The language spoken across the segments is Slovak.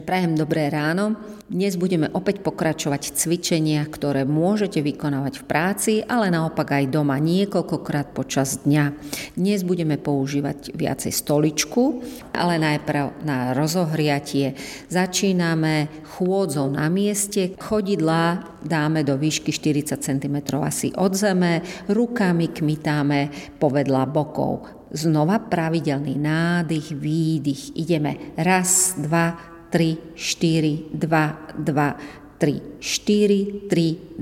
Prajem dobré ráno. Dnes budeme opäť pokračovať v cvičeniach, ktoré môžete vykonávať v práci, ale naopak aj doma niekoľkokrát počas dňa. Dnes budeme používať viacej stoličku, ale najprv na rozohriatie začíname chôdzou na mieste. Chodidlá dáme do výšky 40 cm asi od zeme, rukami kmitáme povedľa bokov. Znova pravidelný nádych, výdych. Ideme 1, 2, 3, 4, 2, 2, 3, 4, 3, 2, 3, 4,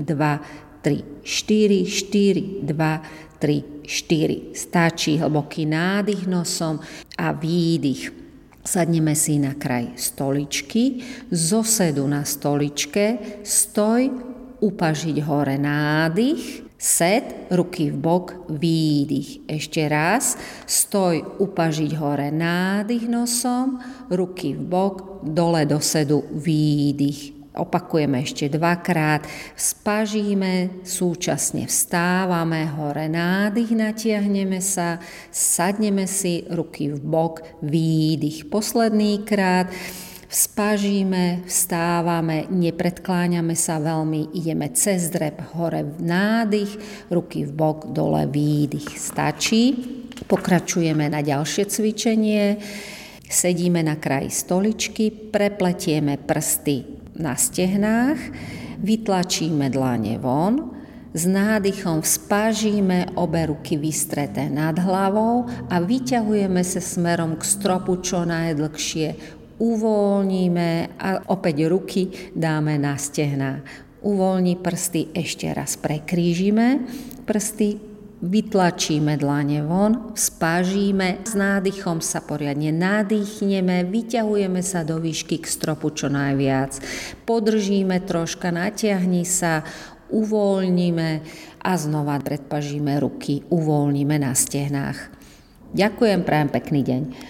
4, 2, 3, 4. Stačí hlboký nádych nosom a výdych. Sadneme si na kraj stoličky, zo sedu na stoličke, stoj, upažiť hore nádych, sed, ruky v bok, výdych. Ešte raz, stoj, upažiť hore nádych nosom, ruky v bok, dole do sedu, výdych. Opakujeme ešte dvakrát, spažíme, súčasne vstávame, hore nádych, natiahneme sa, sadneme si, ruky v bok, výdych. Posledný krát, spažíme, vstávame, nepredkláňame sa veľmi, ideme cez drep, hore nádych, ruky v bok, dole výdych. Stačí. Pokračujeme na ďalšie cvičenie. Sedíme na kraji stoličky, prepletieme prsty na stehnách, vytlačíme dlane von, s nádychom vzpážíme obe ruky vystreté nad hlavou a vyťahujeme sa smerom k stropu čo najdlhšie. Uvoľníme a opäť ruky dáme na stehná. Uvoľní prsty, ešte raz prekrížime prsty, vytlačíme dlane von, spážíme, s nádychom sa poriadne nadýchneme, vyťahujeme sa do výšky k stropu čo najviac, podržíme troška, natiahni sa, uvoľníme a znova predpažíme ruky, uvoľníme na stehnách. Ďakujem, prajem pekný deň.